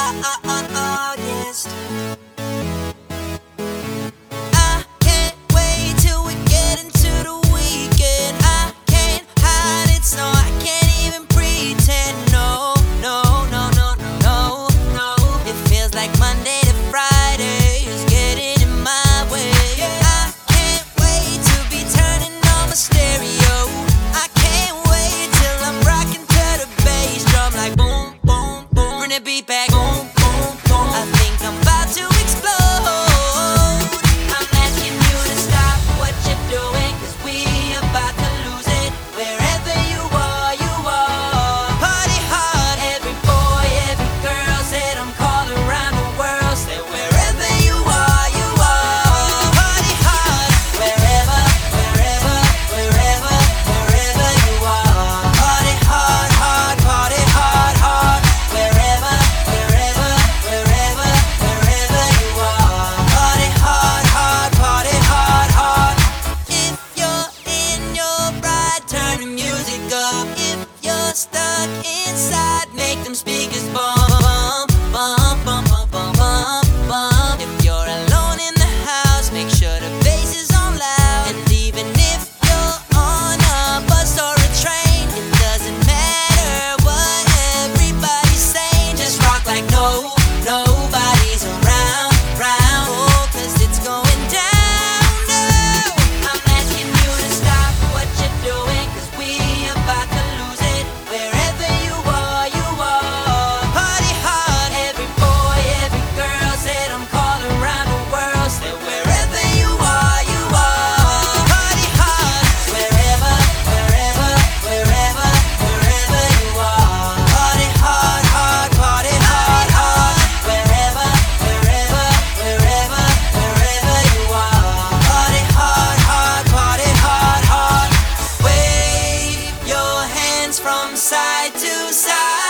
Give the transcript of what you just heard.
August. I can't wait till we get into the weekend. I can't hide it, so I can't even pretend. No, no, no, no, no, no. It feels like Monday to Friday is getting in my way. I can't wait to be turning on my stereo. I can't wait till I'm rocking to the bass drum like boom, boom, boom. Bring the beat back, boom, boom, boom. I think I'm about to explode. I'm asking you to stop what you're doing, 'cause we about to lose it. Wherever you are, you are. Party hard, every boy, every girl said I'm calling around the world. Say wherever you are, you are. Party hard, wherever, wherever, wherever, wherever you are. Party hard, hard, party hard, hard. Wherever, wherever, wherever, wherever you are. Party hard, hard, party hard, hard. If you're in your ride, turn the music up. If you're stuck inside, make them speakers bump, bump, bump, bump, bump, bump, bump. If you're alone in the house, make sure the bass is on loud. And even if you're on a bus or a train, it doesn't matter what everybody's saying. Just rock like nobody's around, round. Oh, 'cause it's going down. No, I'm asking you to stop what you're doing, 'cause we about to lose it. Wherever you are, you are. Party hard, every boy, every girl said I'm calling around the world. Say wherever you are, you are. Party hard, wherever, wherever, wherever, wherever you are. Party hard, hard, party hard, hard. Wherever, wherever, wherever, wherever you are. Party hard, hard, party hard, hard. Wave your hands from side to side.